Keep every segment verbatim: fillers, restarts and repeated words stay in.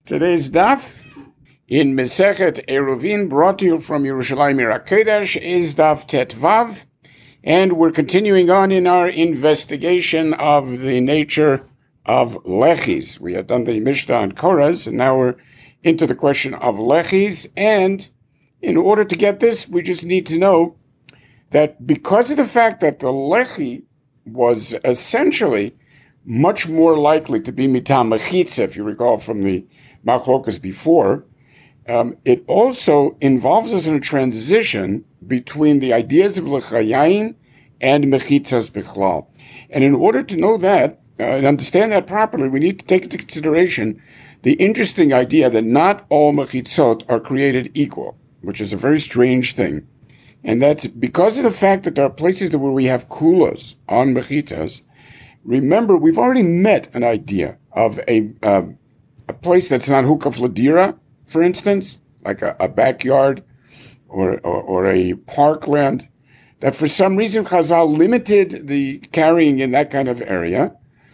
Today's daf in Mesechet Eruvin, brought to you from Yerushalayim Ir HaKodesh, is daf Tet Vav, and we're continuing on in our investigation of the nature of lechis. We had done the Mishnah on Koraz, and now we're into the question of lechis, and in order to get this, we just need to know that because of the fact that the lechi was essentially much more likely to be mitam mechitza, if you recall from the machlokas before, um, it also involves us in a transition between the ideas of lechayayin and mechitzas bichlal. And in order to know that uh, and understand that properly, we need to take into consideration the interesting idea that not all mechitzot are created equal, which is a very strange thing. And that's because of the fact that there are places where we have kulas on mechitzas. Remember, we've already met an idea of a uh, a place that's not hukaf ladira, for instance, like a, a backyard or, or or a parkland, that for some reason Chazal limited the carrying in that kind of area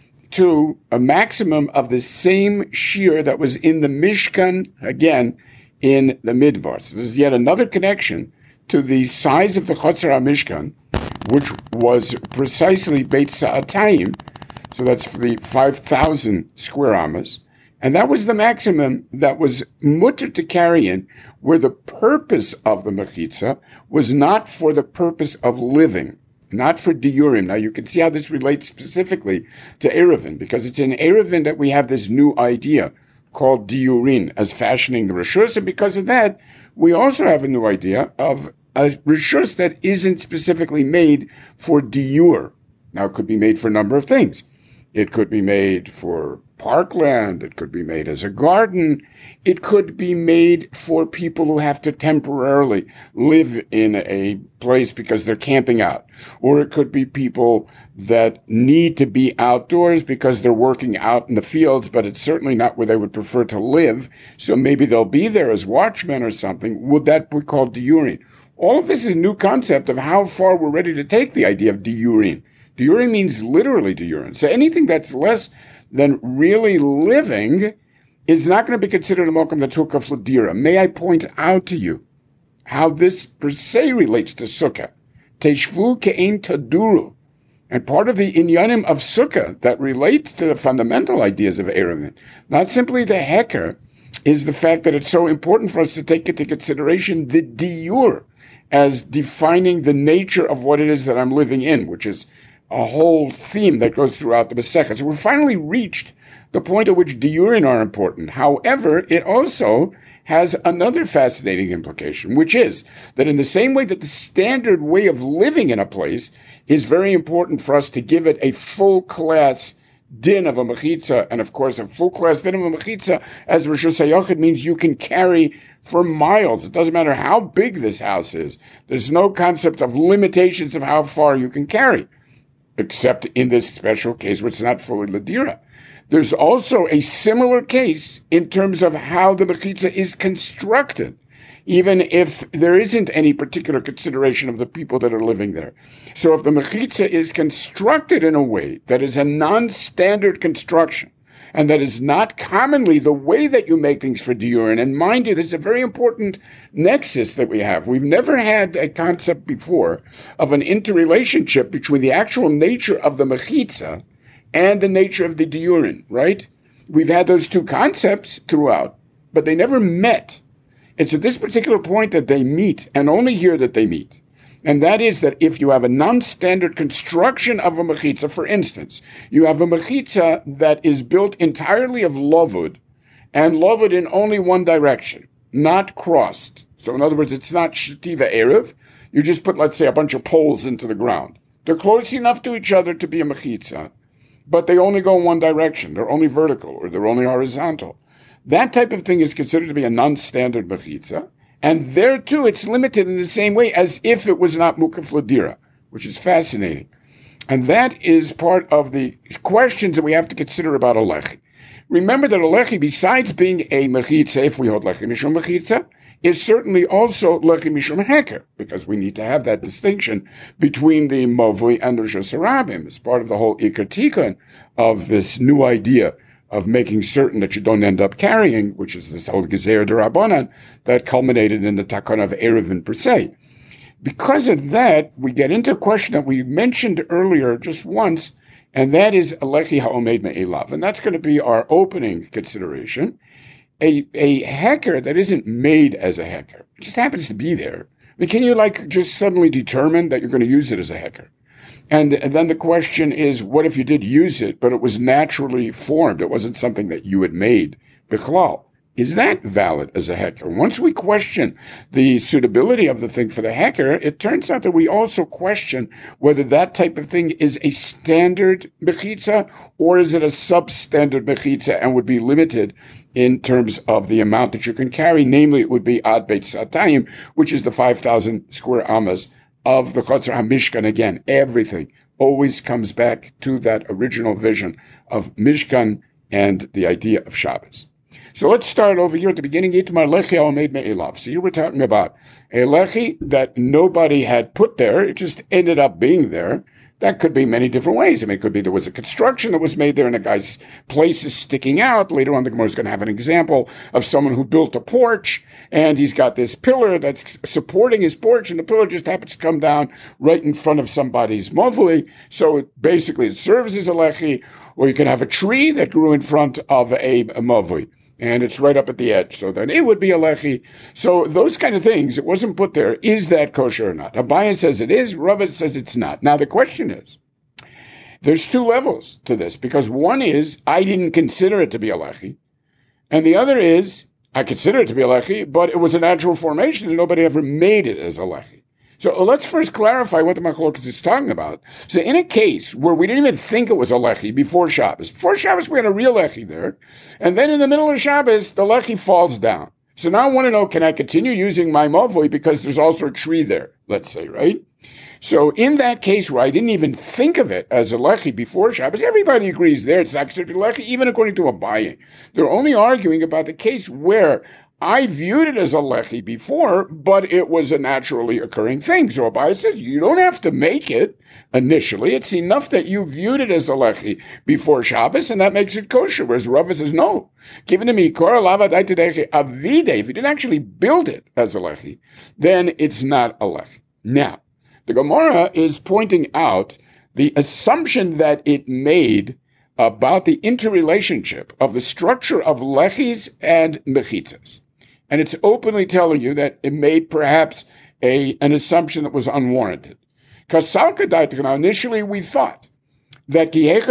to a maximum of the same shear that was in the Mishkan, again, in the Midbar. So this is yet another connection to the size of the Chotzer HaMishkan, which was precisely Beit Sa'atayim, so that's for the five thousand square amas, and that was the maximum that was mutter to carry in, where the purpose of the mechitza was not for the purpose of living, not for diurim. Now you can see how this relates specifically to Eruvin, because it's in Eruvin that we have this new idea called diurin as fashioning the rishus, and because of that, we also have a new idea of a rishus that isn't specifically made for diur. Now, it could be made for a number of things. It could be made for parkland. It could be made as a garden. It could be made for people who have to temporarily live in a place because they're camping out. Or it could be people that need to be outdoors because they're working out in the fields, but it's certainly not where they would prefer to live. So maybe they'll be there as watchmen or something. Would that be called diurin? All of this is a new concept of how far we're ready to take the idea of diurin. Diurin means literally diurin. So anything that's less than really living is not going to be considered a mokum that's hukaf l'dira. May I point out to you how this per se relates to sukkah? Teshvu ke'ein taduru. And part of the inyanim of sukkah that relate to the fundamental ideas of Eruvin, not simply the heker, is the fact that it's so important for us to take into consideration the diur as defining the nature of what it is that I'm living in, which is a whole theme that goes throughout the Masechet. So we've finally reached the point at which diurin are important. However, it also has another fascinating implication, which is that in the same way that the standard way of living in a place is very important for us to give it a full class din of a mechitza, and of course a full class din of a mechitza as Rishus HaYochid means you can carry for miles. It doesn't matter how big this house is. There's no concept of limitations of how far you can carry, except in this special case where it's not fully ladira. There's also a similar case in terms of how the mechitza is constructed, even if there isn't any particular consideration of the people that are living there. So if the mechitza is constructed in a way that is a non-standard construction, and that is not commonly the way that you make things for diurin, and mind you, this is a very important nexus that we have. We've never had a concept before of an interrelationship between the actual nature of the mechitza and the nature of the diurin, right? We've had those two concepts throughout, but they never met. It's at this particular point that they meet, and only here that they meet. And that is that if you have a non-standard construction of a mechitza, for instance, you have a mechitza that is built entirely of lovud, and lovud in only one direction, not crossed. So in other words, it's not shetiva erev. You just put, let's say, a bunch of poles into the ground. They're close enough to each other to be a mechitza, but they only go in one direction. They're only vertical, or they're only horizontal. That type of thing is considered to be a non-standard mechitza. And there, too, it's limited in the same way as if it was not mukaf ladira, which is fascinating. And that is part of the questions that we have to consider about a lechi. Remember that a lechi, besides being a mechitza, if we hold lechi mishum mechitza, is certainly also lechi mishum heker, because we need to have that distinction between the movui and the Rishus HaRabim as part of the whole ikar tikun of this new idea of making certain that you don't end up carrying, which is this whole Gezer D'Rabbanan that culminated in the Takana of Eruvin per se. Because of that, we get into a question that we mentioned earlier just once, and that is Alechi Ha'omed Me'elav. And that's going to be our opening consideration. A, a heker that isn't made as a heker, it just happens to be there. I mean, can you like just suddenly determine that you're going to use it as a heker? And, and then the question is, what if you did use it, but it was naturally formed? It wasn't something that you had made. Bichlal. Is that valid as a heker? Once we question the suitability of the thing for the heker, it turns out that we also question whether that type of thing is a standard mechitza or is it a substandard mechitza and would be limited in terms of the amount that you can carry. Namely, it would be ad beit satayim, which is the five thousand square amas of the Chotzer HaMishkan. Again, everything always comes back to that original vision of Mishkan and the idea of Shabbos. So let's start over here at the beginning. So here we're talking about a lechi that nobody had put there. It just ended up being there. That could be many different ways. I mean, it could be there was a construction that was made there and a guy's place is sticking out. Later on, the Gemara is going to have an example of someone who built a porch and he's got this pillar that's supporting his porch and the pillar just happens to come down right in front of somebody's mavui. So it basically it serves as a lechi, or you can have a tree that grew in front of a, a mavui. And it's right up at the edge. So then it would be a lechi. So those kind of things, it wasn't put there. Is that kosher or not? Abaye says it is. Rava says it's not. Now the question is, there's two levels to this, because one is, I didn't consider it to be a lechi. And the other is, I consider it to be a lechi, but it was a natural formation and nobody ever made it as a lechi. So let's first clarify what the Machlokas is talking about. So in a case where we didn't even think it was a lechi before Shabbos, before Shabbos we had a real lechi there, and then in the middle of Shabbos, the lechi falls down. So now I want to know, can I continue using my mavui because there's also a tree there, let's say, right? So in that case where I didn't even think of it as a lechi before Shabbos, everybody agrees there it's not considered a lechi, even according to Abaye. They're only arguing about the case where I viewed it as a lechi before, but it was a naturally occurring thing. So Abaye says, you don't have to make it initially. It's enough that you viewed it as a lechi before Shabbos, and that makes it kosher. Whereas Rava says, no. Given to me, if you didn't actually build it as a lechi, then it's not a lechi. Now, the Gemara is pointing out the assumption that it made about the interrelationship of the structure of lechis and mechitzas. And it's openly telling you that it made perhaps a an assumption that was unwarranted. Because initially we thought that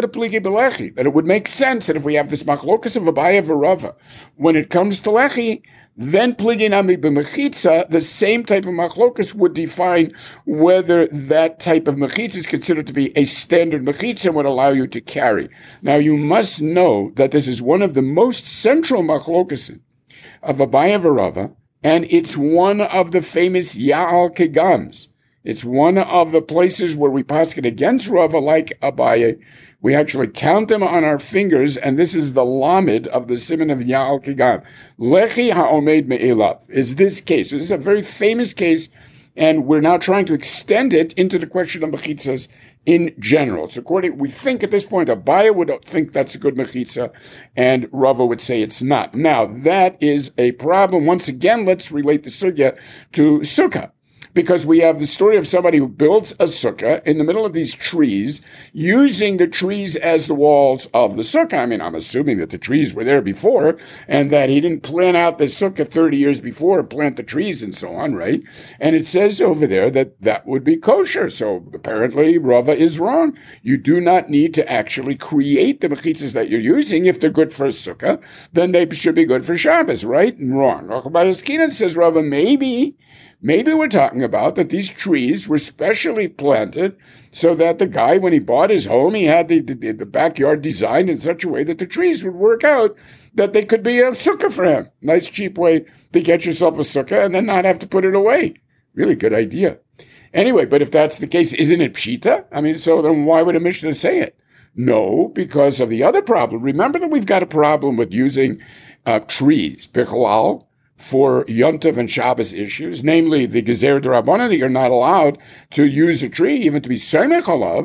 that it would make sense that if we have this machlokas of Abaye and Rava, when it comes to lechi, then pligi nami b'mechitza, the same type of machlokas would define whether that type of mechitza is considered to be a standard mechitza and would allow you to carry. Now you must know that this is one of the most central machlokas of Abaye and Rava, and it's one of the famous Ya'al Kegams. It's one of the places where we paskin against Rava like Abaye. We actually count them on our fingers, and this is the lamed of the siman of Ya'al Kegam. Lechi ha'omed me'elav is this case. So this is a very famous case, and we're now trying to extend it into the question of mechitzas in general. So according, we think at this point, Abaye would think that's a good mechitza, and Rava would say it's not. Now, that is a problem. Once again, let's relate the sugya to sukkah. Because we have the story of somebody who builds a sukkah in the middle of these trees, using the trees as the walls of the sukkah. I mean, I'm assuming that the trees were there before, and that he didn't plan out the sukkah thirty years before and plant the trees and so on, right? And it says over there that that would be kosher. So apparently Rava is wrong. You do not need to actually create the mechitzas that you're using. If they're good for a sukkah, then they should be good for Shabbos, right? And wrong. Achabayaskinan says Rava, maybe... Maybe we're talking about that these trees were specially planted so that the guy, when he bought his home, he had the, the, the backyard designed in such a way that the trees would work out, that they could be a sukkah for him. Nice, cheap way to get yourself a sukkah and then not have to put it away. Really good idea. Anyway, but if that's the case, isn't it pshita? I mean, so then why would a Mishnah say it? No, because of the other problem. Remember that we've got a problem with using uh, trees, bichlal, for Yontif and Shabbos issues, namely the Gezer D'Rabbanan, that you're not allowed to use a tree, even to be Semech alav,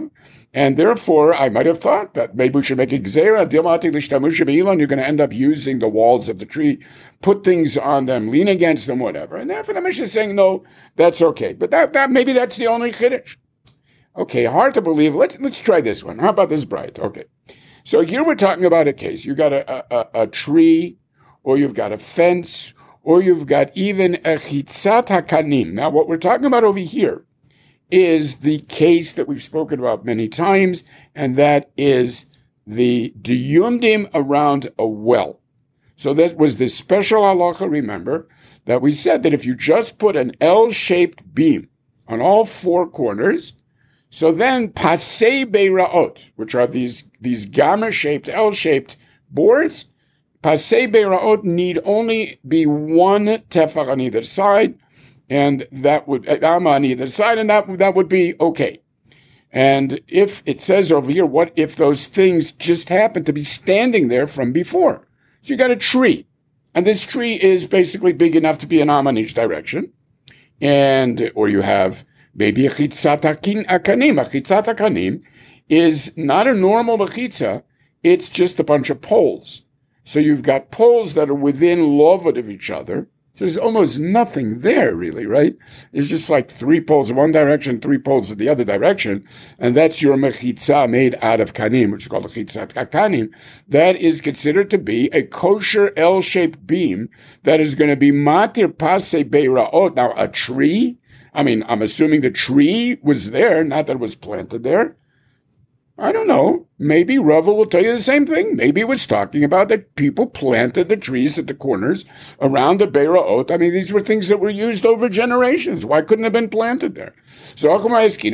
And therefore, I might have thought that maybe we should make a gzera, dilmati l'shtamusha be'ilan, you're going to end up using the walls of the tree, put things on them, lean against them, whatever. And therefore the Mishnah is saying, no, that's okay. But that, that maybe that's the only chiddush. Okay, hard to believe. Let's, let's try this one. How about this bright? Okay. So here we're talking about a case. You got a, a, a tree, or you've got a fence, or you've got even a chitzat hakanim. Now, what we're talking about over here is the case that we've spoken about many times, and that is the diyumdim around a well. So that was the special halacha, remember, that we said that if you just put an L-shaped beam on all four corners, so then pasei beiraot, which are these, these gamma-shaped, L-shaped boards, pasei beiraot need only be one tefach on either side, and that would, amma on either side, and that, that would be okay. And if it says over here, what if those things just happen to be standing there from before? So you got a tree, and this tree is basically big enough to be an amma in each direction, and, or you have maybe a chitzat akanim. A chitzat akanim is not a normal mechitza, it's just a bunch of poles. So you've got poles that are within lovot of each other. So there's almost nothing there, really, right? It's just like three poles in one direction, three poles in the other direction, and that's your mechitza made out of kanim, which is called a chitzat kanim. That is considered to be a kosher L-shaped beam that is going to be matir pasei beiraot. Now, a tree, I mean, I'm assuming the tree was there, not that it was planted there. I don't know. Maybe Rava will tell you the same thing. Maybe it was talking about that people planted the trees at the corners around the beiraot. I mean, these were things that were used over generations. Why couldn't it have been planted there? So, what's the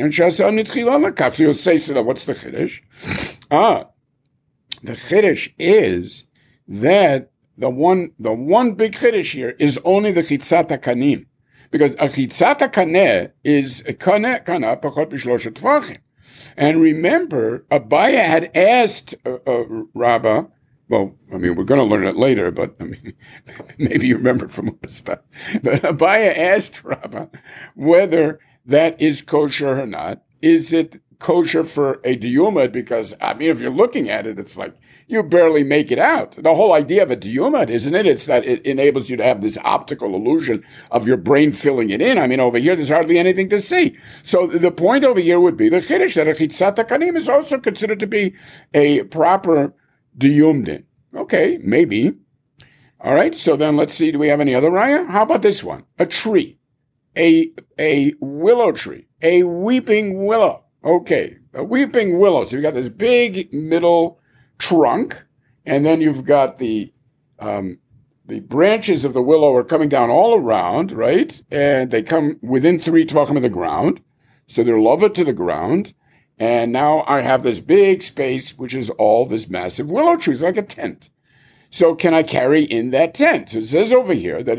chiddush? Ah, the chiddush is that the one, the one big chiddush here is only the chitzat hakanim. Because a chitzat hakaneh is a kaneh, kana, pachot b'shloshet tvachim. And remember, Abaya had asked uh, uh, Rabbah, well, I mean, we're going to learn it later, but I mean, maybe you remember from other stuff. But Abaya asked Rabbah whether that is kosher or not. Is it kosher for a diyumad? Because, I mean, if you're looking at it, it's like you barely make it out. The whole idea of a diyumad, isn't it? It's that it enables you to have this optical illusion of your brain filling it in. I mean, over here, there's hardly anything to see. So the point over here would be the chiddush that a chitzat hakanim is also considered to be a proper diyumdin. Okay, maybe. All right, so then let's see, do we have any other raya? How about this one? A tree. A, a willow tree. A weeping willow. Okay, a weeping willow. So you got this big middle trunk, and then you've got the um, the branches of the willow are coming down all around, right? And they come within three tvachim of the ground, so they're lowered to the ground. And now I have this big space, which is all this massive willow trees, like a tent. So can I carry in that tent? So it says over here that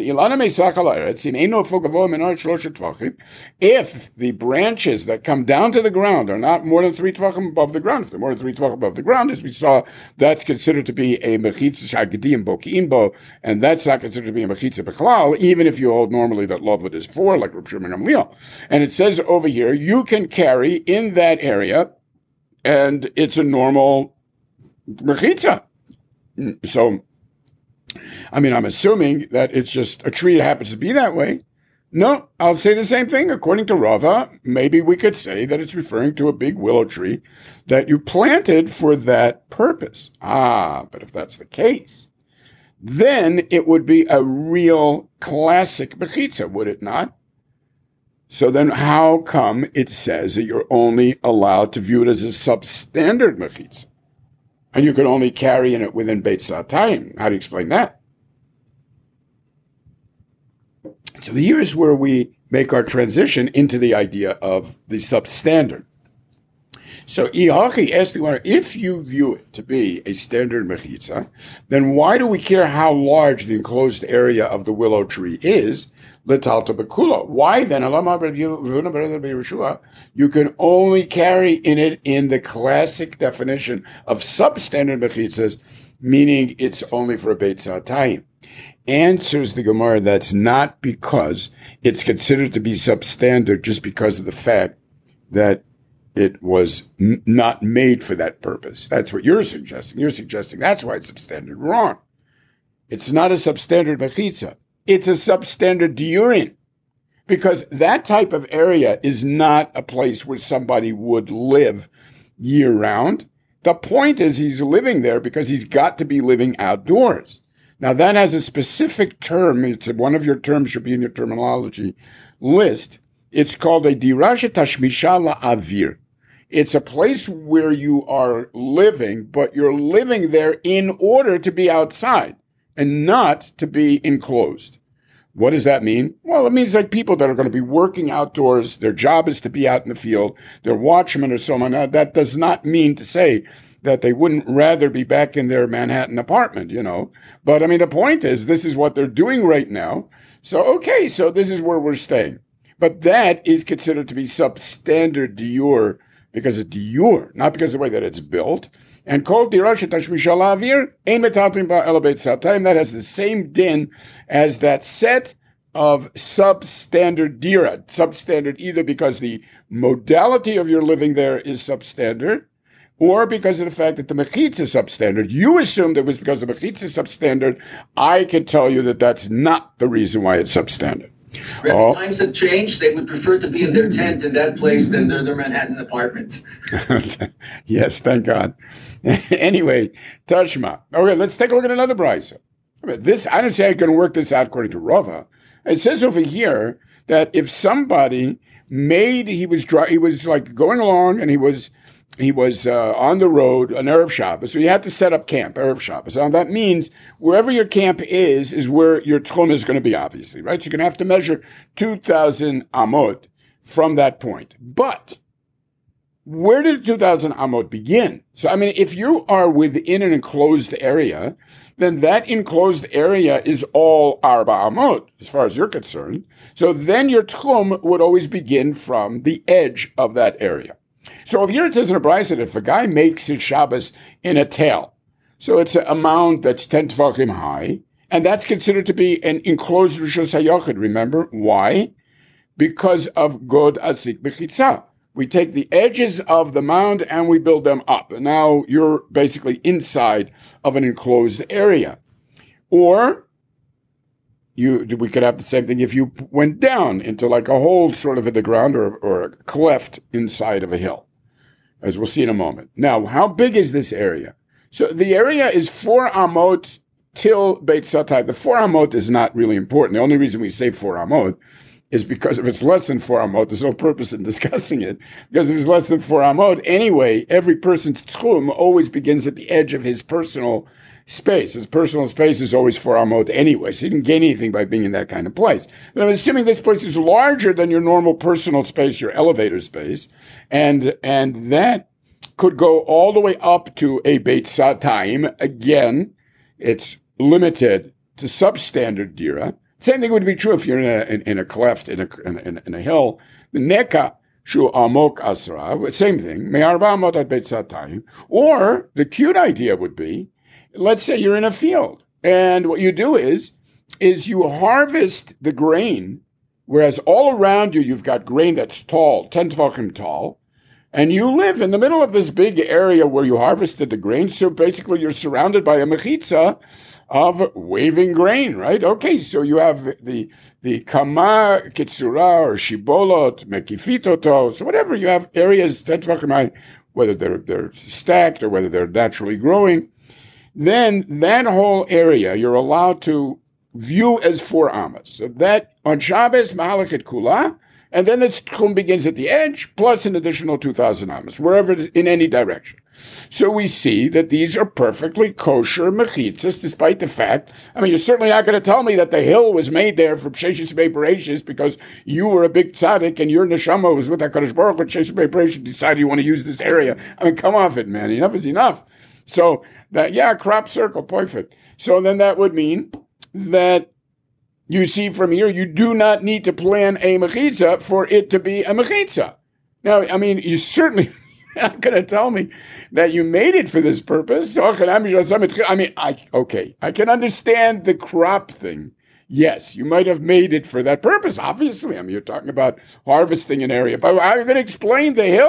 if the branches that come down to the ground are not more than three tvachim above the ground, if they're more than three tvachim above the ground, as we saw, that's considered to be a mechitza shagadim bokiim bo, and that's not considered to be a mechitza bechlal, even if you hold normally that lovud is four, like Reb Shimon Gamliel. And it says over here, you can carry in that area, and it's a normal mechitza. So, I mean, I'm assuming that it's just a tree that happens to be that way. No, I'll say the same thing. According to Rava, maybe we could say that it's referring to a big willow tree that you planted for that purpose. Ah, but if that's the case, then it would be a real classic mechitza, would it not? So then how come it says that you're only allowed to view it as a substandard mechitza? And you can only carry in it within Beit Satayim. How do you explain that? So here's where we make our transition into the idea of the substandard. So Ihachi asked the owner, if you view it to be a standard mechitza, then why do we care how large the enclosed area of the willow tree is? Letalta bekula. Why then? You can only carry in it in the classic definition of substandard mechitzas, meaning it's only for a Beit Satayim. Answers the Gemara, that's not because it's considered to be substandard just because of the fact that it was n- not made for that purpose. That's what you're suggesting. You're suggesting that's why it's substandard. Wrong. It's not a substandard mechitza. It's a substandard diurin. Because that type of area is not a place where somebody would live year round. The point is he's living there because he's got to be living outdoors. Now that has a specific term. It's one of your terms should be in your terminology list. It's called a dirasha tashmisha la'avir. It's a place where you are living, but you're living there in order to be outside and not to be enclosed. What does that mean? Well, it means like people that are going to be working outdoors. Their job is to be out in the field. They're watchmen or so on. Now, that does not mean to say that they wouldn't rather be back in their Manhattan apartment, you know. But I mean, the point is, this is what they're doing right now. So, okay, so this is where we're staying. But that is considered to be substandard diur because it's diur, not because of the way that it's built. And called dirasha tashmisha la'avir, ein metatlim ba ela beit satayim. That has the same din as that set of substandard dira. Substandard either because the modality of your living there is substandard, or because of the fact that the mechitza is substandard. You assumed it was because the mechitza is substandard. I can tell you that that's not the reason why it's substandard. Oh. Times have changed. They would prefer to be in their tent in that place than their, their Manhattan apartment. Yes, thank God. Anyway, Tashma. Okay, let's take a look at another brisa. This, I don't say I'm going to work this out according to Rava. It says over here that if somebody made, he was dry, he was like going along and he was he was uh, on the road, an Erev Shabbos, so you had to set up camp, Erev Shabbos. Now that means wherever your camp is, is where your tchum is going to be, obviously, right? So you're going to have to measure two thousand amot from that point. But where did two thousand amot begin? So, I mean, if you are within an enclosed area, then that enclosed area is all arba amot, as far as you're concerned. So then your tchum would always begin from the edge of that area. So if here it says in a brisa that if a guy makes his Shabbos in a tail, so it's a mound that's ten tefachim high, and that's considered to be an enclosed Rishos HaYachid. Remember why? Because of God Azik B'chitza. We take the edges of the mound and we build them up. And now you're basically inside of an enclosed area. Or you, we could have the same thing if you went down into like a hole sort of in the ground or, or a cleft inside of a hill, as we'll see in a moment. Now, how big is this area? So the area is four amot till Beit Satay. The four amot is not really important. The only reason we say four amot is because if it's less than four amot, there's no purpose in discussing it. Because if it's less than four amot, anyway, every person's tchum always begins at the edge of his personal space. His personal space is always four amot anyway, so you didn't gain anything by being in that kind of place. But I'm assuming this place is larger than your normal personal space, your elevator space, and and that could go all the way up to a Beit Satayim. Again, it's limited to substandard dira. Same thing would be true if you're in a in, in a cleft in a in, in a hill. The neka shu amok asra. Same thing. Me'arba amot at Beit Satayim. Or the cute idea would be, let's say you're in a field, and what you do is is you harvest the grain, whereas all around you you've got grain that's tall, ten tefachim tall, and you live in the middle of this big area where you harvested the grain. So basically, you're surrounded by a mechitza of waving grain, right? Okay, so you have the the kama kitsura or shibolot mekifitoto, so whatever you have areas ten tefachim high, whether they're they're stacked or whether they're naturally growing. Then that whole area you're allowed to view as four amas. So that on Shabbos mahalakit kula, and then the tchum begins at the edge plus an additional two thousand amas, wherever in any direction. So we see that these are perfectly kosher mechitzas, despite the fact, I mean, you're certainly not going to tell me that the hill was made there from Sheshes Be'Bereshis because you were a big tzaddik and your neshama was with HaKadosh Baruch Hu, and Sheshes Be'Bereshis decided you want to use this area. I mean, come off it, man. Enough is enough. So that, yeah, crop circle, perfect. So then that would mean that you see from here, you do not need to plan a mechitza for it to be a mechitza. Now, I mean, you certainly not going to tell me that you made it for this purpose. I mean, I, okay, I can understand the crop thing. Yes, you might have made it for that purpose, obviously. I mean, you're talking about harvesting an area. But how are you going to explain the hill?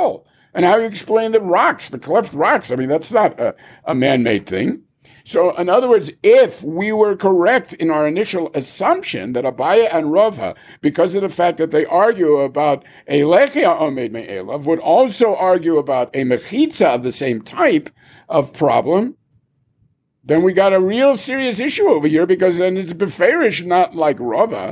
And how you explain the rocks, the cleft rocks? I mean, that's not a, a man-made thing. So, in other words, if we were correct in our initial assumption that Abaya and Rava, because of the fact that they argue about a lechia omed me'elav, would also argue about a mechitza of the same type of problem, then we got a real serious issue over here, because then it's beferish, not like Rava.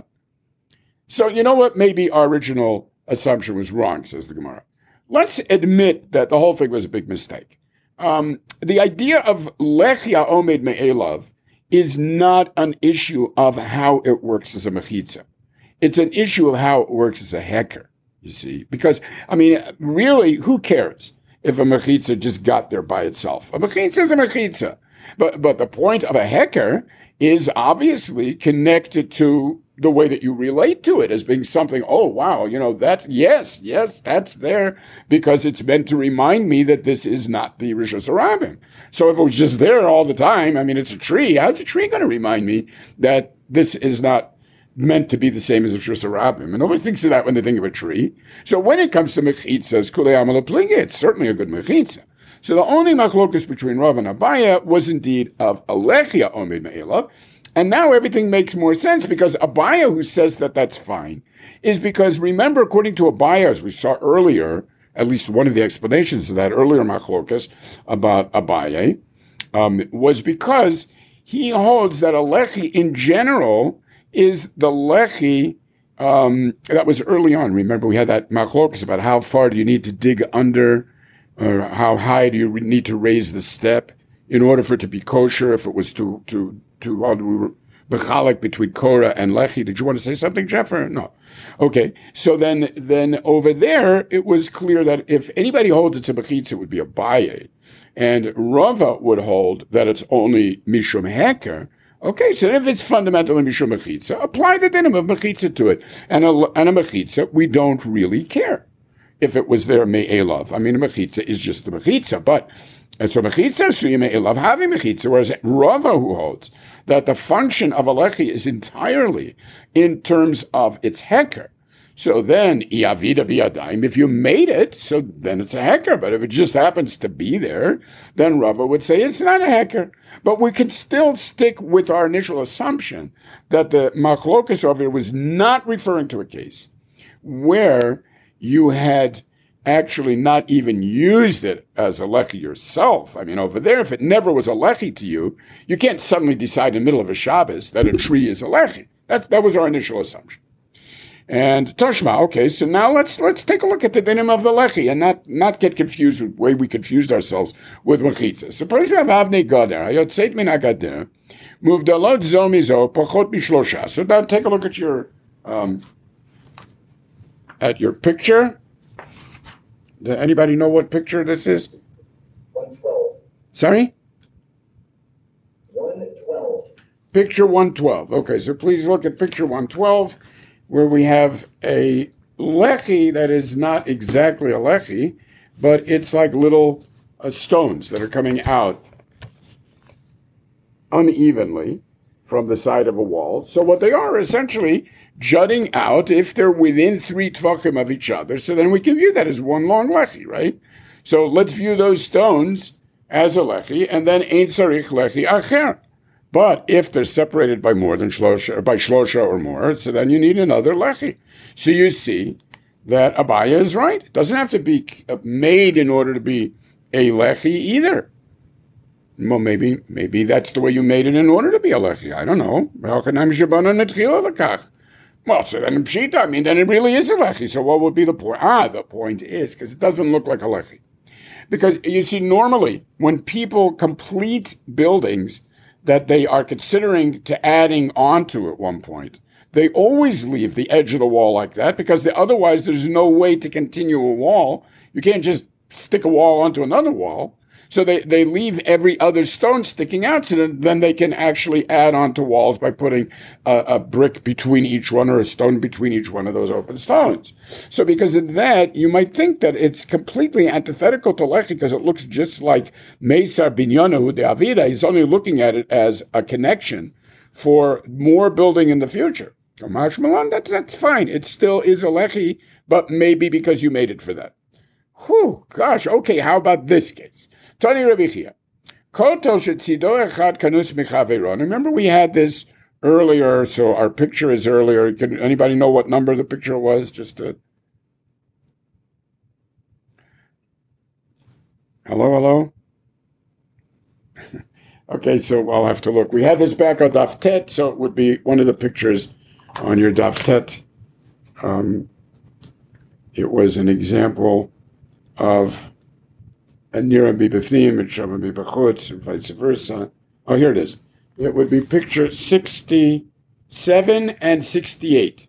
So, you know what? Maybe our original assumption was wrong, says the Gemara. Let's admit that the whole thing was a big mistake. Um, the idea of lechia omed me'elav is not an issue of how it works as a mechitza. It's an issue of how it works as a heker, you see. Because, I mean, really, who cares if a mechitza just got there by itself? A mechitza is a mechitza. But, but the point of a heker is obviously connected to the way that you relate to it as being something, oh, wow, you know, that's, yes, yes, that's there because it's meant to remind me that this is not the Rishos HaRabim. So if it was just there all the time, I mean, it's a tree. How's a tree going to remind me that this is not meant to be the same as Rishos HaRabim? And nobody thinks of that when they think of a tree. So when it comes to mechitzas, kulei amal plinga, it's certainly a good mechitza. So the only machlokus between Rav and Abaya was indeed of alechia omed me'elav. And now everything makes more sense because Abaya, who says that that's fine, is because, remember, according to Abaya, as we saw earlier, at least one of the explanations of that earlier machlokas about Abaya, um, was because he holds that a lechi in general is the lechi um, that was early on. Remember, we had that machlokas about how far do you need to dig under, or how high do you need to raise the step in order for it to be kosher, if it was to, to, to, well, we were bechalek between Korah and Lechi. Did you want to say something, Jeff? Or no? Okay. So then, then over there, it was clear that if anybody holds it's a mechitza, it would be a baye. And Rava would hold that it's only mishum heker. Okay, so if it's fundamentally mishum mechitza, apply the dinim of mechitza to it. And a, and a mechitza, we don't really care if it was there me'elav. I mean, a mechitza is just the mechitza, but and so mechitza, so you may love having mechitza, whereas Rava, who holds that the function of a lechi is entirely in terms of its heker. So then, iavida biyadayim, if you made it, so then it's a heker. But if it just happens to be there, then Rava would say it's not a heker. But we could still stick with our initial assumption that the machlokas over here was not referring to a case where you had actually not even used it as a lechi yourself. I mean, over there, if it never was a lechi to you, you can't suddenly decide in the middle of a Shabbos that a tree is a lechi. That, that was our initial assumption. And Toshma, okay, so now let's let's take a look at the dinim of the lechi and not, not get confused with the way we confused ourselves with mechitza. Suppose we have avnei gader, hayotzeit min hagader, muvdalot zo mizo, pachot mishlosha. So now take a look at your um, at your picture. Does anybody know what picture this is? one twelve. Sorry? one twelve. Picture one twelve. Okay, so please look at picture one twelve, where we have a lechi that is not exactly a lechi, but it's like little uh, stones that are coming out unevenly from the side of a wall. So what they are essentially jutting out if they're within three tvachim of each other. So then we can view that as one long lechi, right? So let's view those stones as a lechi, and then ein tzarich lechi acher. But if they're separated by more than shlosha, or by shlosha or more, so then you need another lechi. So you see that Abaya is right. It doesn't have to be made in order to be a lechi either. Well, maybe maybe that's the way you made it in order to be a lechi. I don't know. Well, so then in Pshita, I mean, then it really is a lechi. So what would be the point? Ah, the point is, because it doesn't look like a lechi. Because you see, normally, when people complete buildings that they are considering to adding onto at one point, they always leave the edge of the wall like that, because they, otherwise there's no way to continue a wall. You can't just stick a wall onto another wall. So they, they leave every other stone sticking out, so that then they can actually add on to walls by putting a, a brick between each one or a stone between each one of those open stones. So because of that, you might think that it's completely antithetical to Lechi, because it looks just like Meisar Binyanahu de Avida. He's only looking at it as a connection for more building in the future. Kamash Milan, that, that's fine. It still is a Lechi, but maybe because you made it for that. Whew, gosh, okay, how about this case? Tony Rabbi Chia. Remember we had this earlier, so our picture is earlier. Can anybody know what number the picture was? Just to... Hello, hello? Okay, so I'll have to look. We had this back on Daf Tet, so it would be one of the pictures on your Daf Tet. Um, it was an example of a Nira Bibifnim and Shavan Bibachutz and vice versa. Oh, here it is. It would be picture sixty-seven and sixty-eight.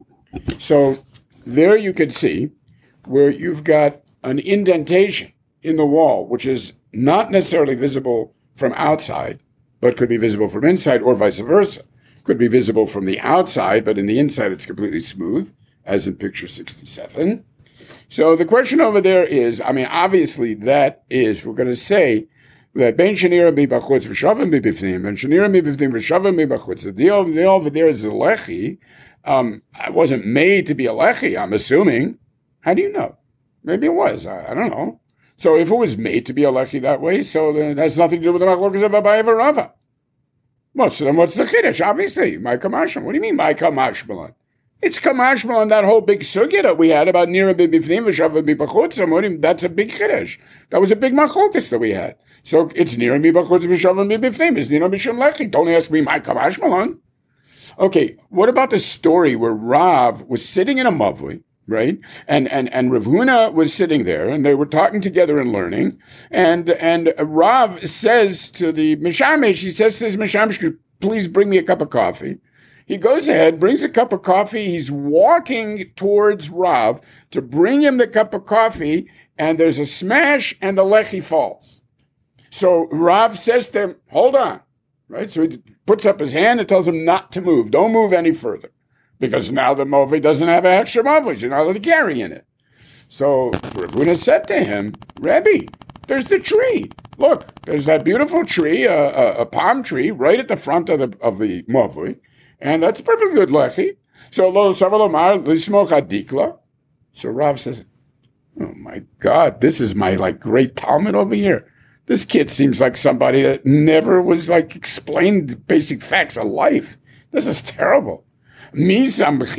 So there you can see where you've got an indentation in the wall, which is not necessarily visible from outside, but could be visible from inside or vice versa. Could be visible from the outside, but in the inside it's completely smooth, as in picture sixty-seven. So the question over there is, I mean, obviously that is, we're going to say that Ben Shanira Bibachutz V'Shavim Bibifnim, Ben Shanira Bibifnim V'Shavim Bibachutz. The deal, the deal over there is a lechi. Um, I wasn't made to be a lechi, I'm assuming. How do you know? Maybe it was. I, I don't know. So if it was made to be a lechi that way, so then it has nothing to do with the machlokas of Abaye v'Rava. Well, so then what's the chiddush? Obviously, my kamashmalan. What do you mean, my kamashmalan? It's kamashmalan, that whole big sugya that we had about Nira Bibifnim V'Shavim Bibachutz. That's a big chiddush. That was a big machlokas that we had. So it's Nira Bibachutz V'Shavim Bibifnim. It's Nira Mishum Lechi. Don't ask me my kamashmalan. Okay, what about the story where Rav was sitting in a mavui, right? And and and Rav Huna was sitting there, and they were talking together and learning. And and Rav says to the Mishamish, he says to his Mishamish, please bring me a cup of coffee. He goes ahead, brings a cup of coffee. He's walking towards Rav to bring him the cup of coffee, and there's a smash, and the lechi falls. So Rav says to him, hold on, right? So he puts up his hand and tells him not to move. Don't move any further, because now the movi doesn't have an extra movi. You're not allowed to carry in it. So Rav Huna said to him, Rebbe, there's the tree. Look, there's that beautiful tree, a, a, a palm tree, right at the front of the of the movi. And that's a perfectly good lechi. So lo savalomar lismoch adikla. So Rav says, oh my God, this is my like great Talmud over here. This kid seems like somebody that never was like explained the basic facts of life. This is terrible. I mean, what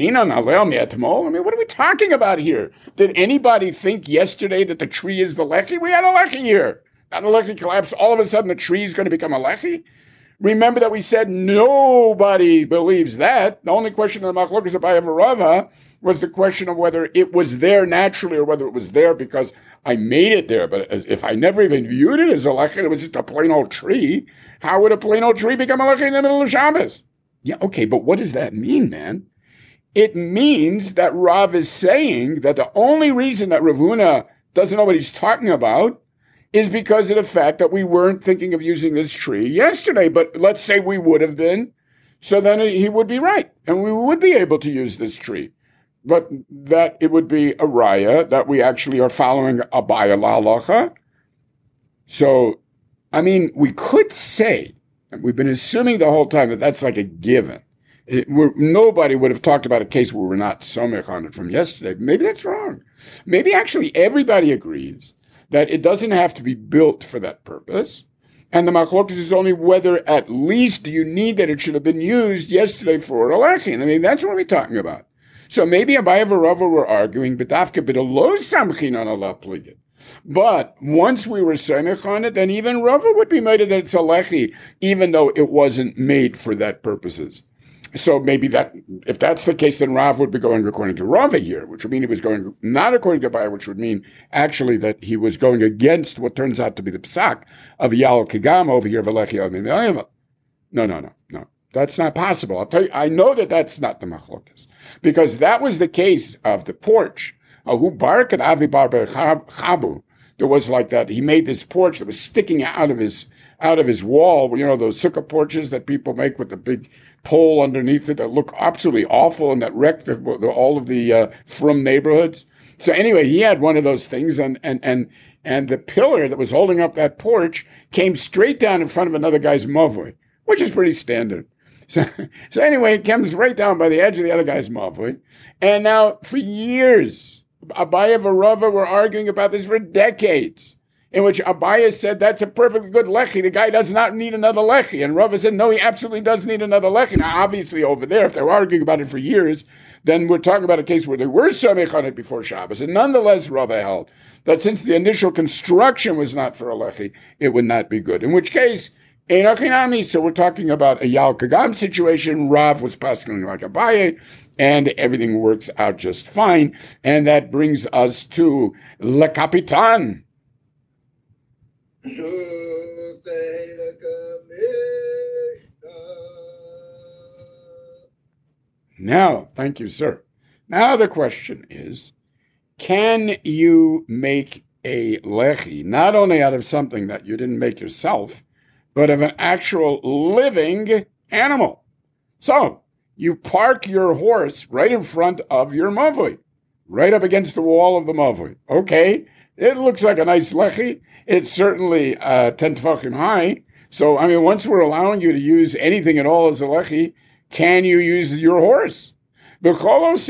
are we talking about here? Did anybody think yesterday that the tree is the lechi? We had a lechi here. Now the lechi collapsed. All of a sudden the tree is going to become a lechi? Remember that we said nobody believes that. The only question in the machlokas of Abaye v'Rava was the question of whether it was there naturally or whether it was there because I made it there. But if I never even viewed it as a lechi, it was just a plain old tree. How would a plain old tree become a lechi in the middle of Shabbos? Yeah, okay, but what does that mean, man? It means that Rav is saying that the only reason that Rav Huna doesn't know what he's talking about is because of the fact that we weren't thinking of using this tree yesterday. But let's say we would have been, so then he would be right, and we would be able to use this tree. But that it would be a raya, that we actually are following Abaye la'alacha. So, I mean, we could say, and we've been assuming the whole time that that's like a given. It, nobody would have talked about a case where we're not somech on it from yesterday. Maybe that's wrong. Maybe actually everybody agrees that it doesn't have to be built for that purpose. And the machlokas is only whether at least you need that it should have been used yesterday for a lechi. I mean, that's what we're talking about. So maybe Abaye v'Rava were arguing, but dafka b'lo samchin on Allah pligid. But once we were samech on it, then even Rava would be made that it's a lechi, even though it wasn't made for that purposes. So maybe that, if that's the case, then Rav would be going according to Rava here, which would mean he was going not according to Abaye, which would mean actually that he was going against what turns out to be the psak of Yal Kigam over here, V'lechi al Mimeyeva. No, no, no, no. That's not possible. I'll tell you, I know that that's not the machlokas, because that was the case of the porch. Who barakat avi bar chabu. There was like that. He made this porch that was sticking out of his out of his wall. You know those sukkah porches that people make with the big pole underneath it that look absolutely awful and that wrecked the, all of the uh, from neighborhoods. So anyway, he had one of those things, and and and and the pillar that was holding up that porch came straight down in front of another guy's mavui, which is pretty standard. So, so anyway, it comes right down by the edge of the other guy's mavui. And now for years, Abaye and Rava were arguing about this for decades, in which Abaye said that's a perfectly good lechi. The guy does not need another lechi. And Rava said, no, he absolutely does need another lechi. Now, obviously, over there, if they were arguing about it for years, then we're talking about a case where they were samech on it before Shabbos. And nonetheless, Rava held that since the initial construction was not for a lechi, it would not be good. In which case, ein achinami, so we're talking about a Yal Kagam situation. Rav was passing like Abaye, and everything works out just fine. And that brings us to Le Capitan. Now, thank you, sir. Now the question is, can you make a lechi not only out of something that you didn't make yourself, but of an actual living animal? So, you park your horse right in front of your mavui, right up against the wall of the mavui. Okay, it looks like a nice lechi. It's certainly uh, ten tefachim high. So, I mean, once we're allowing you to use anything at all as a lechi, can you use your horse? Yeah, you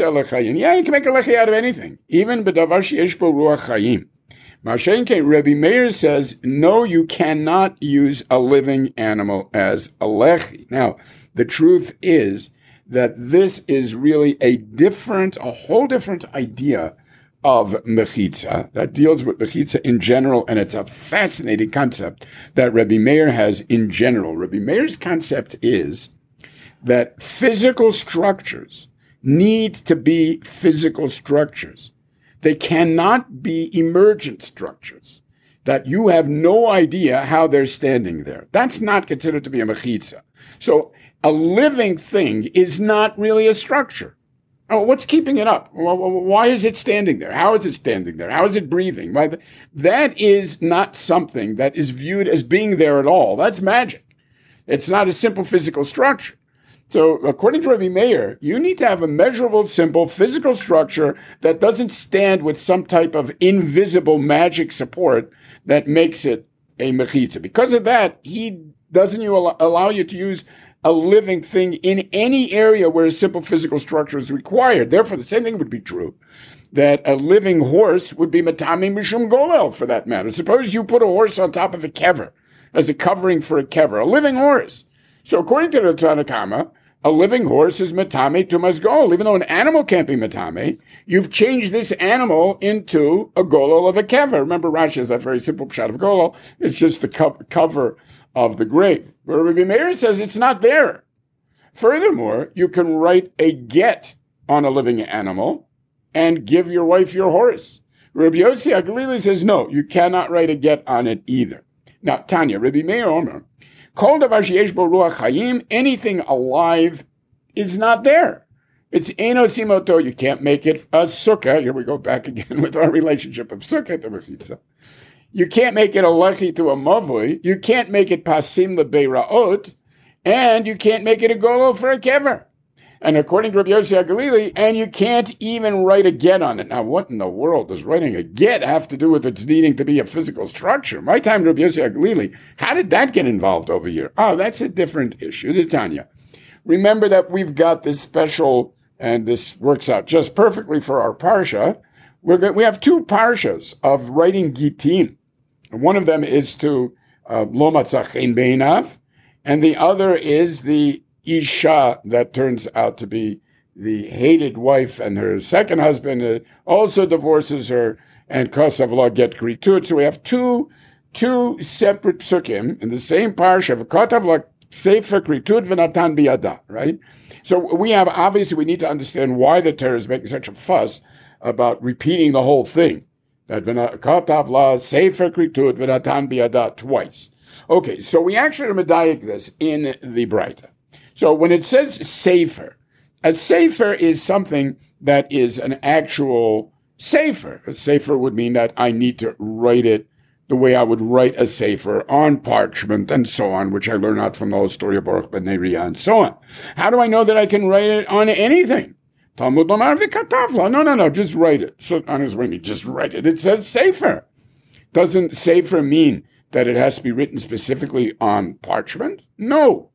can make a lechi out of anything, even b'davar sheyesh bo ruach chayim. Mashenke, Rebbe Meir says, no, you cannot use a living animal as a lechi. Now, the truth is that this is really a different, a whole different idea of mechitza that deals with mechitza in general, and it's a fascinating concept that Rebbe Meir has in general. Rebbe Meir's concept is that physical structures need to be physical structures. They cannot be emergent structures that you have no idea how they're standing there. That's not considered to be a mechitza. So a living thing is not really a structure. Oh, what's keeping it up? Why is it standing there? How is it standing there? How is it breathing? That is not something that is viewed as being there at all. That's magic. It's not a simple physical structure. So according to Rebbe Meir, you need to have a measurable, simple physical structure that doesn't stand with some type of invisible magic support that makes it a mechitza. Because of that, he doesn't you allow, allow you to use a living thing in any area where a simple physical structure is required. Therefore, the same thing would be true, that a living horse would be matami mishum golel, for that matter. Suppose you put a horse on top of a kever as a covering for a kever, a living horse. So according to the Tanna Kama, a living horse is matame to masgol. Even though an animal can't be matame, you've changed this animal into a golol of a kever. Remember, Rashi has that very simple pshat of golol. It's just the co- cover of the grave. But Rebbe Meir says it's not there. Furthermore, you can write a get on a living animal and give your wife your horse. Rabbi Yossi HaGalili says, no, you cannot write a get on it either. Now, Tanya, Rebbe Meir Omer, Kol davar sheyesh bo ruach chayim, anything alive is not there. It's eno simoto. You can't make it a sukkah. Here we go back again with our relationship of sukkah to mechitza. You can't make it a lechi to a mavui. You can't make it pasim lebeiraot, and you can't make it a golol for a kever. And according to Rabbi Yossi HaGalili, and you can't even write a get on it. Now, what in the world does writing a get have to do with its needing to be a physical structure? My time, Rabbi Yossi HaGalili, how did that get involved over here? Oh, that's a different issue. The Tanya. Remember that we've got this special, and this works out just perfectly for our parsha. We're going, we have two parshas of writing gitin. One of them is to uh, lo matzah chen beinav, and the other is the Isha that turns out to be the hated wife, and her second husband uh, also divorces her, and kosav law get kritut. So we have two two separate psukim in the same parsha. Kotav law sefer kritut v'natan biyada. Right. So we have obviously we need to understand why the Torah is making such a fuss about repeating the whole thing. That kotav law sefer kritut v'natan biyada twice. Okay, so we actually are medayik this in the Braita. So when it says sefer, a sefer is something that is an actual sefer. A sefer would mean that I need to write it the way I would write a sefer on parchment and so on, which I learned out from the whole story of Baruch ben Neriah and so on. How do I know that I can write it on anything? Talmud lomar v'katavla. No, no, no, just write it. So on his way, just write it. It says sefer. Doesn't sefer mean that it has to be written specifically on parchment? No.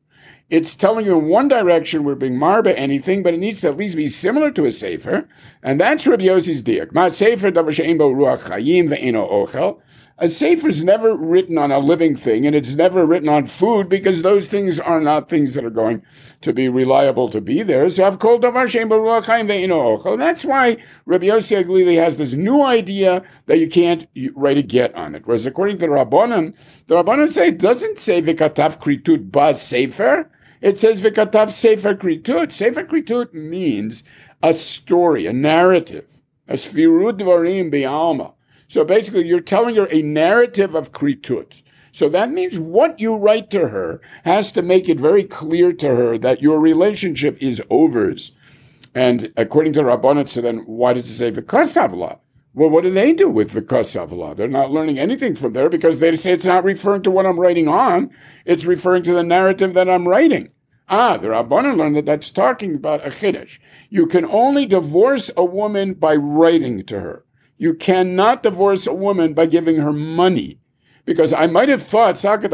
it's telling you in one direction we're being marba anything, but it needs to at least be similar to a sefer, and that's Rabbi Yossi's diak. Ma sefer davar she'ein bo ruach chayim ve'eno ochel. A sefer is never written on a living thing, and it's never written on food, because those things are not things that are going to be reliable to be there. So I've called davar she'ein bo ruach chayim ve'eno ochel. That's why Rabbi Yossi Aglili has this new idea that you can't write a get on it. Whereas according to the Rabbanan, the Rabbanan say it doesn't say v'katav kritut ba sefer. It says v'katav sefer kritut. Sefer kritut means a story, a narrative, a sfirut dvarim be'alma. So basically, you're telling her a narrative of kritut. So that means what you write to her has to make it very clear to her that your relationship is overs. And according to Rabbanan, so then why does it say v'kasavla? Well, what do they do with v'kasavla? They're not learning anything from there, because they say it's not referring to what I'm writing on. It's referring to the narrative that I'm writing. Ah, the Rabbanan learned that that's talking about a chiddush. You can only divorce a woman by writing to her. You cannot divorce a woman by giving her money. Because I might have thought,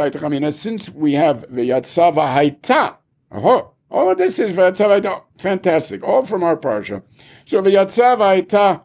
since we have v'yatzava hayta, oh, all of this is v'yatzava hayta, fantastic, all from our parsha. So v'yatzava hayta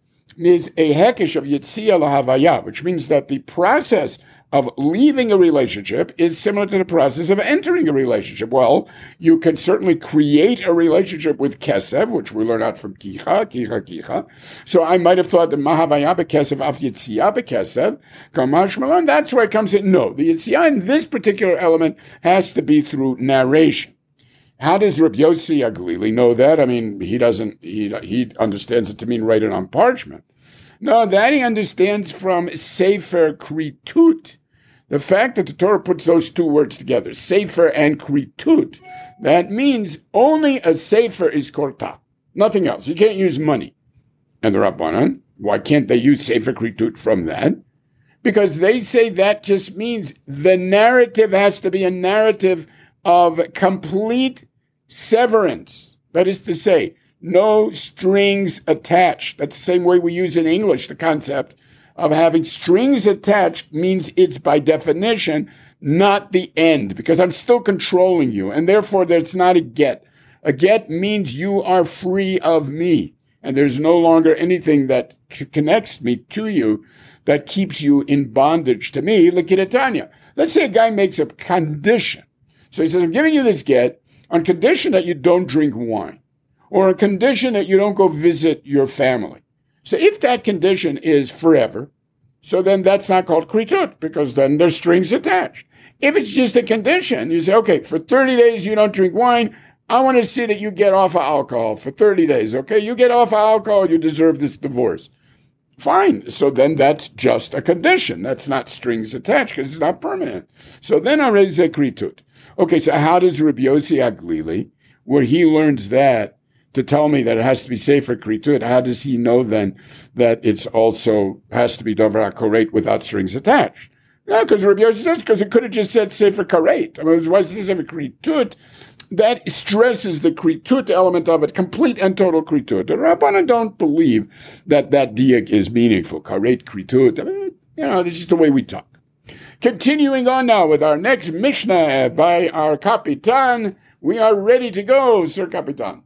is a hekesh of yitzia lahavaya, which means that the process of leaving a relationship is similar to the process of entering a relationship. Well, you can certainly create a relationship with kesev, which we learn out from kicha, kicha, kicha. So I might have thought that mahavaya bekesev af yitzia bekesev, kamash malon, that's where it comes in. No, the yitzia in this particular element has to be through narration. How does Rabbi Yossi Aglili know that? I mean, he doesn't, he, he understands it to mean write it on parchment. No, that he understands from Sefer Kritut. The fact that the Torah puts those two words together, Sefer and Kritut, that means only a Sefer is Korta, nothing else. You can't use money. And the Rabbanan, why can't they use Sefer Kritut from that? Because they say that just means the narrative has to be a narrative of complete severance. That is to say, no strings attached. That's the same way we use in English. The concept of having strings attached means it's by definition not the end, because I'm still controlling you, and therefore it's not a get. A get means you are free of me, and there's no longer anything that c- connects me to you that keeps you in bondage to me. Look at Tanya. Let's say a guy makes a condition. So he says, I'm giving you this get on condition that you don't drink wine, or a condition that you don't go visit your family. So if that condition is forever, so then that's not called kritut, because then there's strings attached. If it's just a condition, you say, okay, for thirty days you don't drink wine, I want to see that you get off of alcohol for thirty days, okay? You get off of alcohol, you deserve this divorce. Fine, so then that's just a condition. That's not strings attached, because it's not permanent. So then I raise a kritut. Okay, so how does Rabbi Yossi Aglili, where he learns that, to tell me that it has to be Sefer Kritut, how does he know then that it's also has to be Dover HaKoret without strings attached? No, because Rabbi Yossi says, because it could have just said Sefer Karet. I mean, why does it say Sefer Kritut? That stresses the Kritut element of it, complete and total Kritut. The Rabbanan don't believe that that diak is meaningful. Karet, Kritut, I mean, you know, this is just the way we talk. Continuing on now with our next Mishnah by our Kapitan. We are ready to go, Sir Kapitan.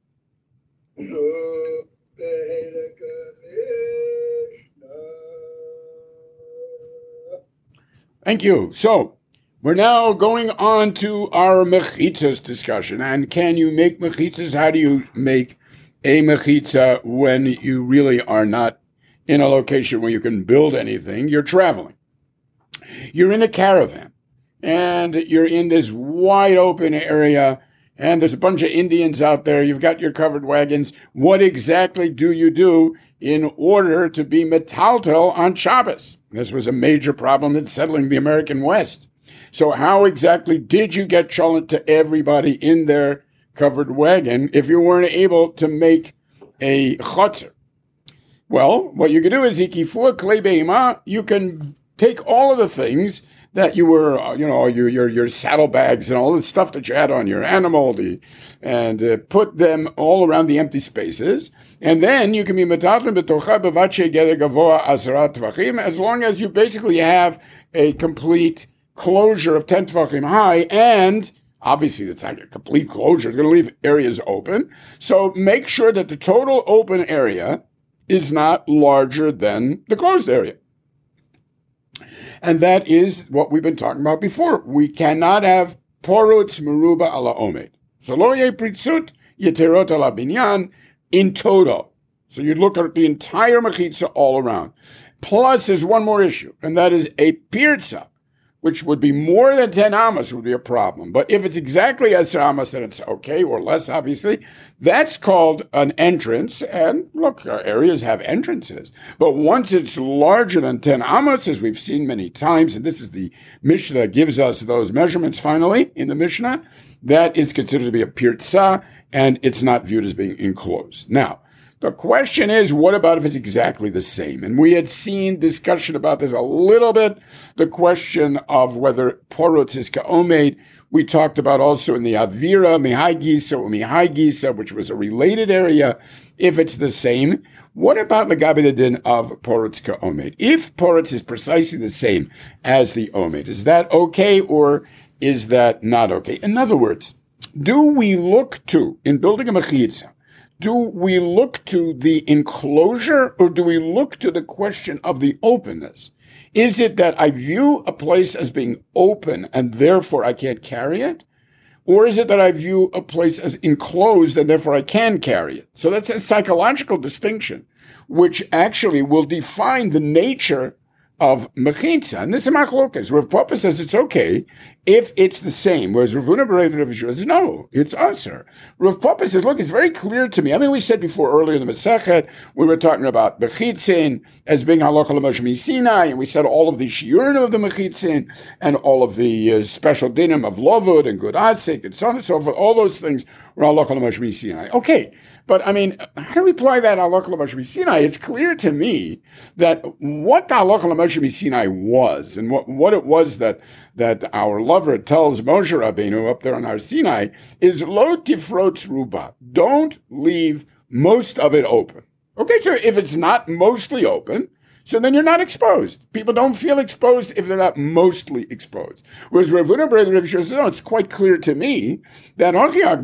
Thank you. So, we're now going on to our mechitzas discussion. And can you make mechitzas? How do you make a mechitza when you really are not in a location where you can build anything? You're traveling. You're in a caravan, and you're in this wide open area, and there's a bunch of Indians out there. You've got your covered wagons. What exactly do you do in order to be metaltel on Shabbos? This was a major problem in settling the American West. So how exactly did you get shalom to everybody in their covered wagon if you weren't able to make a chotzer? Well, what you can do is ikifua klei beima. You can take all of the things that you were, uh, you know, your your your saddlebags and all the stuff that you had on your animal, the, and uh, put them all around the empty spaces, and then you can be metatlim b'tocha b'vatshe geder gavoa asara tvachim, as long as you basically have a complete closure of ten tvachim high and Obviously, it's not a complete closure. It's going to leave areas open. So make sure that the total open area is not larger than the closed area. And that is what we've been talking about before. We cannot have porutz meruba ala omed. So lo ye pritzut yeterot ala binyan in toto. So you look at the entire mechitza all around. Plus, there's one more issue, and that is a pirza, which would be more than ten amas would be a problem. But if it's exactly as amas, then it's okay, or less, obviously. That's called an entrance. And look, our areas have entrances. But once it's larger than ten amas, as we've seen many times, and this is the Mishnah that gives us those measurements finally in the Mishnah, that is considered to be a pirza, and it's not viewed as being enclosed. Now, the question is, what about if it's exactly the same? And we had seen discussion about this a little bit. The question of whether porutz is ka'omed, we talked about also in the Avira, Mihai Gisa or Mihai Gisa, which was a related area. If it's the same, what about the Gabi the din of porutz ka'omed? If porutz is precisely the same as the omed, is that okay or is that not okay? In other words, do we look to, in building a mechitza, do we look to the enclosure or do we look to the question of the openness? Is it that I view a place as being open and therefore I can't carry it? Or is it that I view a place as enclosed and therefore I can carry it? So that's a psychological distinction, which actually will define the nature of mechitza. And this is machlokas. Rav Papa says it's okay if it's the same, whereas Rav Huna Bar Rav Yeshua says, no, it's usher. Rav Papa says, look, it's very clear to me. I mean, we said before earlier in the Masechet, we were talking about mechitzin as being halacha l'Moshe Sinai, and we said all of the shiurim of the mechitzin and all of the uh, special dinim of lovud and good asik and so on and so forth. All those things were halacha l'Moshe Sinai. Okay. But, I mean, how do we apply that halacha l'Moshe Sinai? It's clear to me that what the halacha l'Moshe Sinai was, and what, what it was that, that our lover tells Moshe Rabbeinu up there on our Sinai, is lo tifrotz ruba. Don't leave most of it open. Okay, so if it's not mostly open, so then you're not exposed. People don't feel exposed if they're not mostly exposed. Whereas Rav Huna Bar Rav Yeshua says, no, it's quite clear to me that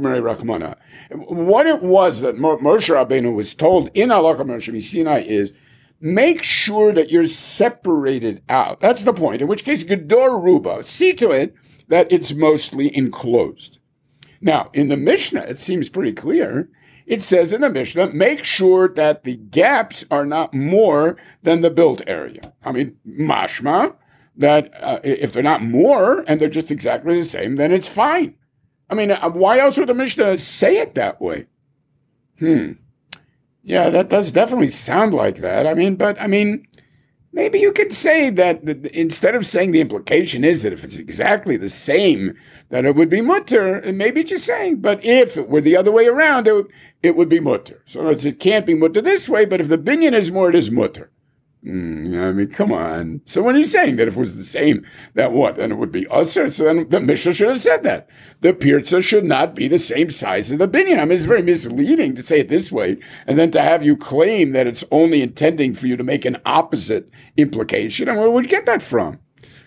what it was that Moshe Rabbeinu was told in Halacha Moshe Sinai is, make sure that you're separated out. That's the point. In which case, Gedor Ruba, see to it that it's mostly enclosed. Now, in the Mishnah, it seems pretty clear. It says in the Mishnah, make sure that the gaps are not more than the built area. I mean, mashma, that uh, if they're not more and they're just exactly the same, then it's fine. I mean, why else would the Mishnah say it that way? Hmm. Yeah, that does definitely sound like that. I mean, but I mean, maybe you could say that the, instead of saying the implication is that if it's exactly the same, that it would be mutter, and maybe just saying, but if it were the other way around, it would, it would be mutter. So in other words, it can't be mutter this way, but if the binyan is more, it is mutter. Mm, I mean, come on. So when he's saying that if it was the same, that what? Then it would be usher. So then the Mishnah should have said that. The pirza should not be the same size as the binyan. I mean, it's very misleading to say it this way, and then to have you claim that it's only intending for you to make an opposite implication. And where would you get that from?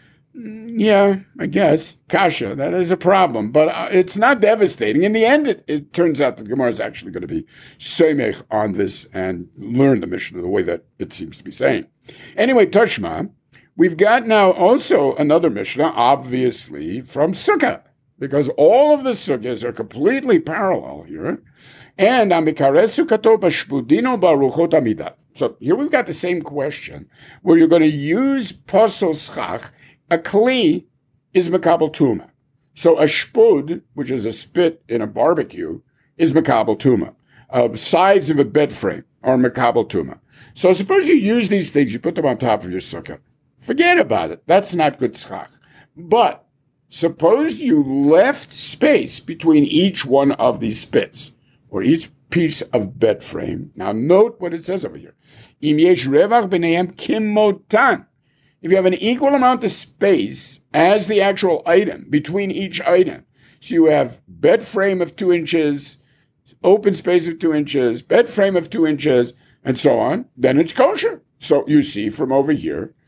Yeah, I guess. Kasha, that is a problem. But uh, it's not devastating. In the end, it, it turns out that Gemara is actually going to be seimech on this and learn the Mishnah the way that it seems to be saying. Anyway, Tashma, we've got now also another Mishnah, obviously, from Sukkah, because all of the Sukkahs are completely parallel here. And Amikare Sukkato Bashpudino Baruchot Amidah. So here we've got the same question, where you're going to use Posel Schach. A kli is makabel tuma. So a shpud, which is a spit in a barbecue, is makabel tuma. Uh, sides of a bed frame are makabel tuma. So suppose you use these things, you put them on top of your sukkah. Forget about it. That's not good schach. But suppose you left space between each one of these spits, or each piece of bed frame. Now note what it says over here. Im yesh revach b'neihem kimotan. If you have an equal amount of space as the actual item between each item, so you have bed frame of two inches, open space of two inches, bed frame of two inches, and so on, then it's kosher. So you see from over here,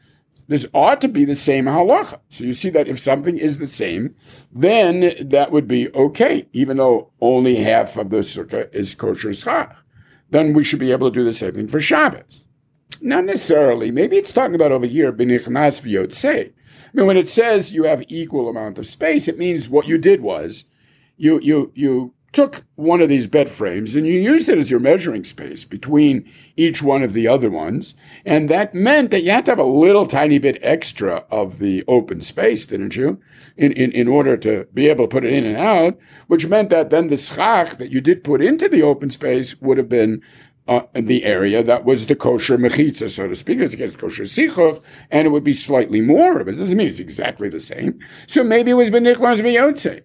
this ought to be the same halacha. So you see that if something is the same, then that would be okay, even though only half of the sukkah is kosher schach. Then we should be able to do the same thing for Shabbos. Not necessarily. Maybe it's talking about over here, b'nichnas v'yotzei. I mean, when it says you have equal amount of space, it means what you did was you you you took one of these bed frames and you used it as your measuring space between each one of the other ones. And that meant that you had to have a little tiny bit extra of the open space, didn't you? In, in, in order to be able to put it in and out, which meant that then the schach that you did put into the open space would have been uh, in the area that was the kosher mechitza, so to speak, as against kosher sichuch, and it would be slightly more, but it doesn't mean it's exactly the same. So maybe it was b'nichlas v'yotzei.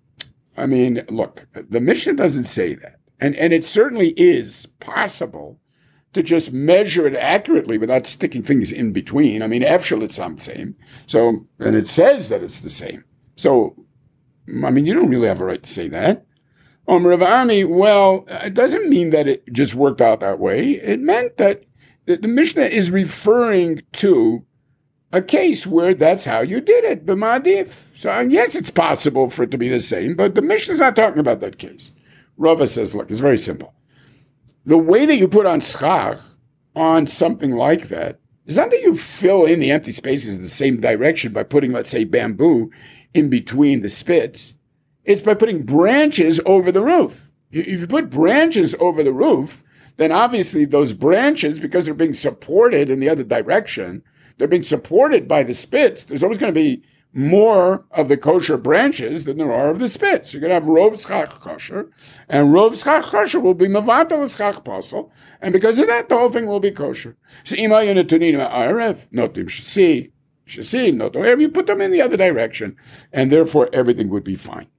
I mean, look, the Mishnah doesn't say that. And and it certainly is possible to just measure it accurately without sticking things in between. I mean, Efshel, it's the same. So, and it says that it's the same. So, I mean, you don't really have a right to say that. Um, Rav Ami, well, it doesn't mean that it just worked out that way. It meant that the, the Mishnah is referring to a case where that's how you did it, b'madif. So, and yes, it's possible for it to be the same, but the Mishnah's not talking about that case. Rava says, look, it's very simple. The way that you put on schach on something like that is not that you fill in the empty spaces in the same direction by putting, let's say, bamboo in between the spits. It's by putting branches over the roof. If you put branches over the roof, then obviously those branches, because they're being supported in the other direction, they're being supported by the spits. There's always going to be more of the kosher branches than there are of the spits. You're going to have rov schach kosher, and rov schach kosher will be mevatel schach posel, and because of that, the whole thing will be kosher. So ima yonetunin ma'arev, notim shasi, shasi, not wherever you put them in the other direction, and therefore everything would be fine.